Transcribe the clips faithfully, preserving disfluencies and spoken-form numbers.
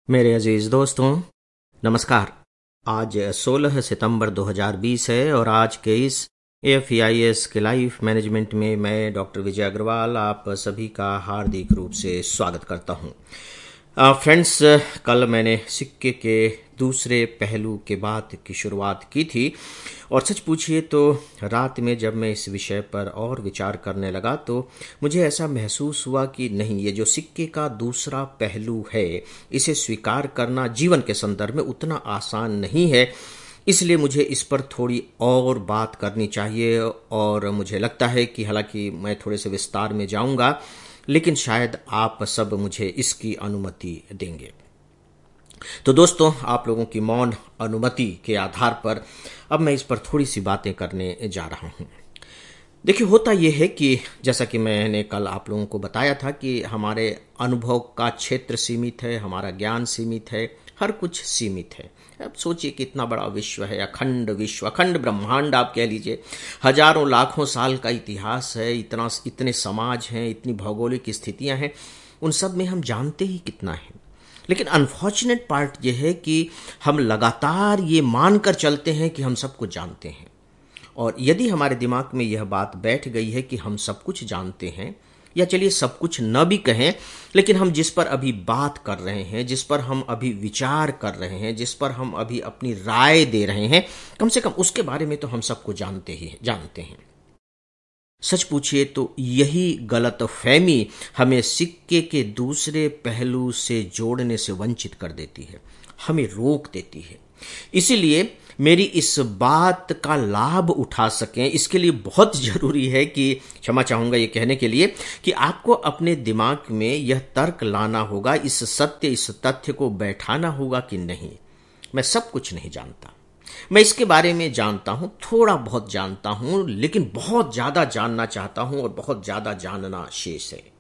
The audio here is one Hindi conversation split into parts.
मेरे अजीज दोस्तों, नमस्कार। आज सोलह सितंबर दो हज़ार बीस है और आज के इस एफ ई आई एस के लाइफ मैनेजमेंट में मैं डॉक्टर विजय अग्रवाल आप सभी का हार्दिक रूप से स्वागत करता हूं। फ्रेंड्स, कल मैंने सिक्के के दूसरे पहलू के बात की शुरुआत की थी और सच पूछिए तो रात में जब मैं इस विषय पर और विचार करने लगा तो मुझे ऐसा महसूस हुआ कि नहीं, ये जो सिक्के का दूसरा पहलू है इसे स्वीकार करना जीवन के संदर्भ में उतना आसान नहीं है। इसलिए मुझे इस पर थोड़ी और बात करनी चाहिए और मुझे लगता है कि हालांकि मैं थोड़े से विस्तार में जाऊंगा, लेकिन शायद आप सब मुझे इसकी अनुमति देंगे। तो दोस्तों, आप लोगों की मौन अनुमति के आधार पर अब मैं इस पर थोड़ी सी बातें करने जा रहा हूं। देखिए, होता यह है कि जैसा कि मैंने कल आप लोगों को बताया था कि हमारे अनुभव का क्षेत्र सीमित है, हमारा ज्ञान सीमित है, हर कुछ सीमित है। अब सोचिए कि इतना बड़ा विश्व है, अखंड विश्व, अखंड ब्रह्मांड आप कह लीजिए, हजारों लाखों साल का इतिहास है, इतना इतने समाज हैं, इतनी भौगोलिक स्थितियां हैं, उन सब में हम जानते ही कितना है। लेकिन अनफॉर्चुनेट पार्ट यह है कि हम लगातार ये मानकर चलते हैं कि हम सब कुछ जानते हैं। और यदि हमारे दिमाग में यह बात बैठ गई है कि हम सब कुछ जानते हैं, या चलिए सब कुछ न भी कहें, लेकिन हम जिस पर अभी बात कर रहे हैं, जिस पर हम अभी विचार कर रहे हैं, जिस पर हम अभी अपनी राय दे रहे हैं, कम से कम उसके बारे में तो हम सबको जानते ही जानते हैं। सच पूछिए तो यही गलतफहमी हमें सिक्के के दूसरे पहलू से जोड़ने से वंचित कर देती है, हमें रोक देती है। इसीलिए मेरी इस बात का लाभ उठा सकें, इसके लिए बहुत जरूरी है कि, क्षमा चाहूंगा ये कहने के लिए, कि आपको अपने दिमाग में यह तर्क लाना होगा, इस सत्य इस तथ्य को बैठाना होगा कि नहीं, मैं सब कुछ नहीं जानता, मैं इसके बारे में जानता हूं, थोड़ा बहुत जानता हूं, लेकिन बहुत ज्यादा जानना चाहता हूं और बहुत ज्यादा जानना शेष है।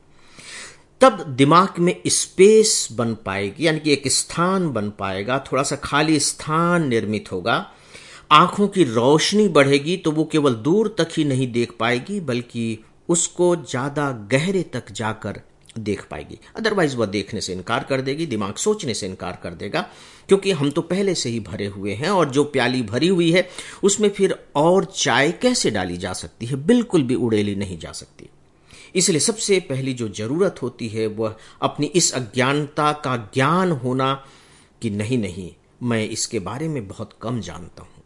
तब दिमाग में स्पेस बन पाएगी, यानी कि एक स्थान बन पाएगा, थोड़ा सा खाली स्थान निर्मित होगा। आंखों की रोशनी बढ़ेगी तो वो केवल दूर तक ही नहीं देख पाएगी, बल्कि उसको ज्यादा गहरे तक जाकर देख पाएगी। अदरवाइज वह देखने से इनकार कर देगी, दिमाग सोचने से इनकार कर देगा, क्योंकि हम तो पहले से ही भरे हुए हैं और जो प्याली भरी हुई है उसमें फिर और चाय कैसे डाली जा सकती है, बिल्कुल भी उड़ेली नहीं जा सकती। इसलिए सबसे पहली जो जरूरत होती है वह अपनी इस अज्ञानता का ज्ञान होना कि नहीं नहीं, मैं इसके बारे में बहुत कम जानता हूं।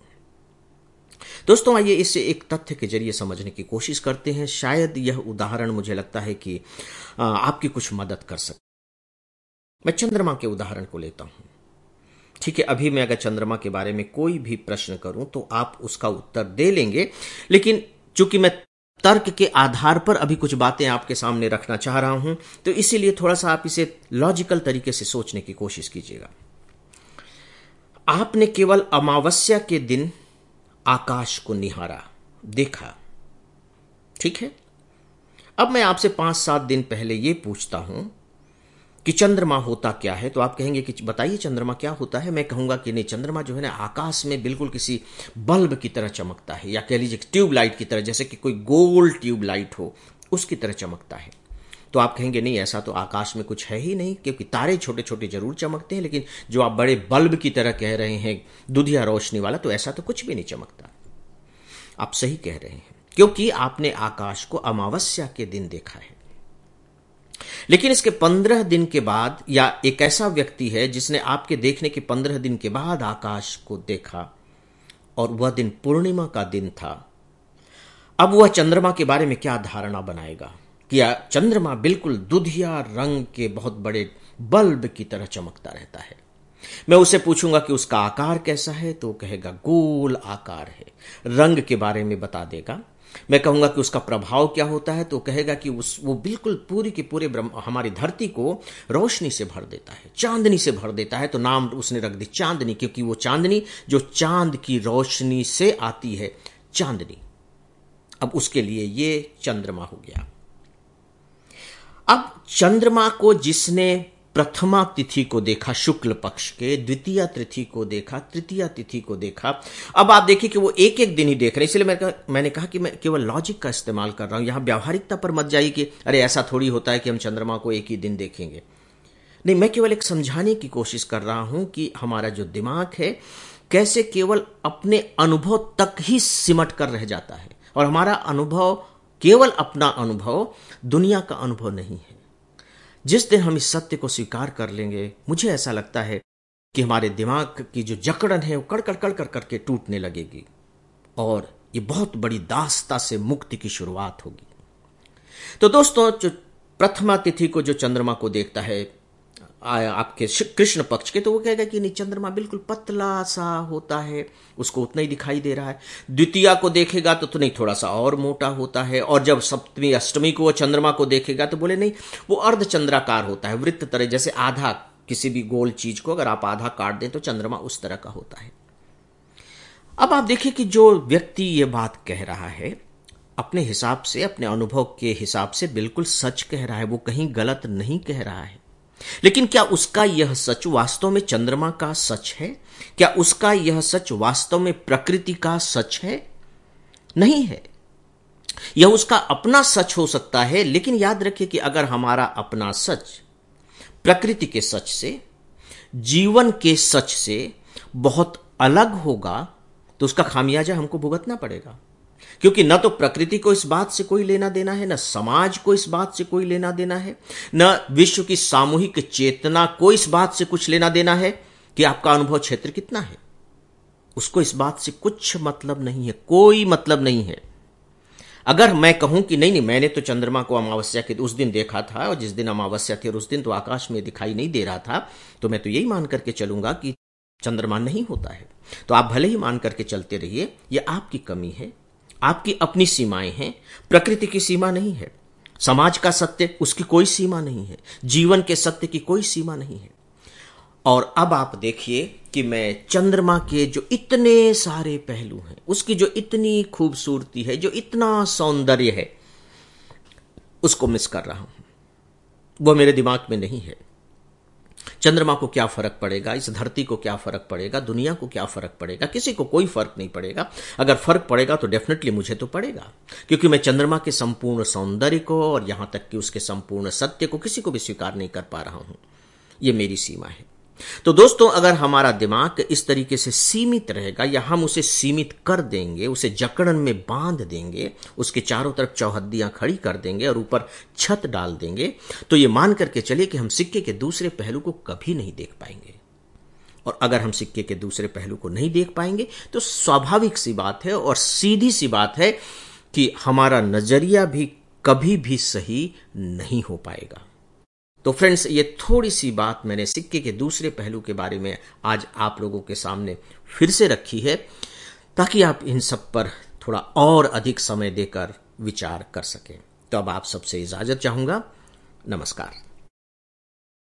दोस्तों, आइए इसे एक तथ्य के जरिए समझने की कोशिश करते हैं। शायद यह उदाहरण मुझे लगता है कि आपकी कुछ मदद कर सके। मैं चंद्रमा के उदाहरण को लेता हूं। ठीक है, अभी मैं अगर चंद्रमा के बारे में कोई भी प्रश्न करूं तो आप उसका उत्तर दे लेंगे, लेकिन चूंकि मैं तर्क के आधार पर अभी कुछ बातें आपके सामने रखना चाह रहा हूं, तो इसीलिए थोड़ा सा आप इसे लॉजिकल तरीके से सोचने की कोशिश कीजिएगा। आपने केवल अमावस्या के दिन आकाश को निहारा, देखा, ठीक है। अब मैं आपसे पांच सात दिन पहले यह पूछता हूं कि चंद्रमा होता क्या है, तो आप कहेंगे कि बताइए चंद्रमा क्या होता है। मैं कहूंगा कि नहीं, चंद्रमा जो है ना आकाश में बिल्कुल किसी बल्ब की तरह चमकता है, या कह लीजिए ट्यूबलाइट की तरह, जैसे कि कोई गोल ट्यूबलाइट हो उसकी तरह चमकता है। तो आप कहेंगे नहीं, ऐसा तो आकाश में कुछ है ही नहीं, क्योंकि तारे छोटे छोटे जरूर चमकते हैं, लेकिन जो आप बड़े बल्ब की तरह कह रहे हैं, दुधिया रोशनी वाला, तो ऐसा तो कुछ भी नहीं चमकता। आप सही कह रहे हैं, क्योंकि आपने आकाश को अमावस्या के दिन देखा है। लेकिन इसके पंद्रह दिन के बाद, या एक ऐसा व्यक्ति है जिसने आपके देखने के पंद्रह दिन के बाद आकाश को देखा, और वह दिन पूर्णिमा का दिन था। अब वह चंद्रमा के बारे में क्या धारणा बनाएगा कि चंद्रमा बिल्कुल दुधिया रंग के बहुत बड़े बल्ब की तरह चमकता रहता है। मैं उसे पूछूंगा कि उसका आकार कैसा है, तो कहेगा गोल आकार है, रंग के बारे में बता देगा। मैं कहूंगा कि उसका प्रभाव क्या होता है, तो कहेगा कि उस वो बिल्कुल पूरी के पूरे हमारी धरती को रोशनी से भर देता है, चांदनी से भर देता है। तो नाम उसने रख दी चांदनी, क्योंकि वो चांदनी जो चांद की रोशनी से आती है, चांदनी। अब उसके लिए ये चंद्रमा हो गया। अब चंद्रमा को जिसने प्रथमा तिथि को देखा शुक्ल पक्ष के, द्वितीय तिथि को देखा, तृतीय तिथि को देखा, अब आप देखिए कि वो एक एक दिन ही देख रहे हैं। इसलिए मैं मैंने कहा कि मैं केवल लॉजिक का इस्तेमाल कर रहा हूं, यहां व्यावहारिकता पर मत जाइए कि अरे ऐसा थोड़ी होता है कि हम चंद्रमा को एक ही दिन देखेंगे। नहीं, मैं केवल एक समझाने की कोशिश कर रहा हूं कि हमारा जो दिमाग है कैसे केवल अपने अनुभव तक ही सिमट कर रह जाता है, और हमारा अनुभव केवल अपना अनुभव, दुनिया का अनुभव नहीं है। जिस दिन हम इस सत्य को स्वीकार कर लेंगे, मुझे ऐसा लगता है कि हमारे दिमाग की जो जकड़न है वो कड़कड़ कड़कड़ करके टूटने लगेगी, और ये बहुत बड़ी दास्ता से मुक्ति की शुरुआत होगी। तो दोस्तों, जो प्रथमा तिथि को जो चंद्रमा को देखता है आपके कृष्ण पक्ष के, तो वो कहेगा कि नहीं, चंद्रमा बिल्कुल पतला सा होता है, उसको उतना ही दिखाई दे रहा है। द्वितीया को देखेगा तो, तो नहीं, थोड़ा सा और मोटा होता है। और जब सप्तमी अष्टमी को वो चंद्रमा को देखेगा तो बोले नहीं, वो अर्धचंद्राकार होता है, वृत्त तरह, जैसे आधा, किसी भी गोल चीज को अगर आप आधा काट दें तो चंद्रमा उस तरह का होता है। अब आप देखिए कि जो व्यक्ति ये बात कह रहा है अपने हिसाब से, अपने अनुभव के हिसाब से बिल्कुल सच कह रहा है, वो कहीं गलत नहीं कह रहा है। लेकिन क्या उसका यह सच वास्तव में चंद्रमा का सच है? क्या उसका यह सच वास्तव में प्रकृति का सच है? नहीं है। यह उसका अपना सच हो सकता है, लेकिन याद रखिए कि अगर हमारा अपना सच प्रकृति के सच से, जीवन के सच से बहुत अलग होगा तो उसका खामियाजा हमको भुगतना पड़ेगा। क्योंकि न तो प्रकृति को इस बात से कोई लेना देना है, न समाज को इस बात से कोई लेना देना है, न विश्व की सामूहिक चेतना को इस बात से कुछ लेना देना है कि आपका अनुभव क्षेत्र कितना है। उसको इस बात से कुछ मतलब नहीं है, कोई मतलब नहीं है। अगर मैं कहूं कि नहीं नहीं, मैंने तो चंद्रमा को अमावस्या के उस दिन देखा था, और जिस दिन अमावस्या थी और उस दिन तो आकाश में दिखाई नहीं दे रहा था, तो मैं तो यही मान करके चलूंगा कि चंद्रमा नहीं होता है। तो आप भले ही मान करके चलते रहिए, यह आपकी कमी है, आपकी अपनी सीमाएं हैं। प्रकृति की सीमा नहीं है, समाज का सत्य उसकी कोई सीमा नहीं है, जीवन के सत्य की कोई सीमा नहीं है। और अब आप देखिए कि मैं चंद्रमा के जो इतने सारे पहलू हैं, उसकी जो इतनी खूबसूरती है, जो इतना सौंदर्य है, उसको मिस कर रहा हूं। वो मेरे दिमाग में नहीं है। चंद्रमा को क्या फर्क पड़ेगा, इस धरती को क्या फर्क पड़ेगा, दुनिया को क्या फर्क पड़ेगा? किसी को कोई फर्क नहीं पड़ेगा। अगर फर्क पड़ेगा तो डेफिनेटली मुझे तो पड़ेगा, क्योंकि मैं चंद्रमा के संपूर्ण सौंदर्य को और यहां तक कि उसके संपूर्ण सत्य को किसी को भी स्वीकार नहीं कर पा रहा हूं। यह मेरी सीमा है। तो दोस्तों, अगर हमारा दिमाग इस तरीके से सीमित रहेगा, या हम उसे सीमित कर देंगे, उसे जकड़न में बांध देंगे, उसके चारों तरफ चौहद्दियां खड़ी कर देंगे और ऊपर छत डाल देंगे, तो ये मान करके चलिए कि हम सिक्के के दूसरे पहलू को कभी नहीं देख पाएंगे। और अगर हम सिक्के के दूसरे पहलू को नहीं देख पाएंगे तो स्वाभाविक सी बात है और सीधी सी बात है कि हमारा नजरिया भी कभी भी सही नहीं हो पाएगा। तो फ्रेंड्स, ये थोड़ी सी बात मैंने सिक्के के दूसरे पहलू के बारे में आज आप लोगों के सामने फिर से रखी है, ताकि आप इन सब पर थोड़ा और अधिक समय देकर विचार कर सकें। तो अब आप सबसे इजाजत चाहूंगा। नमस्कार।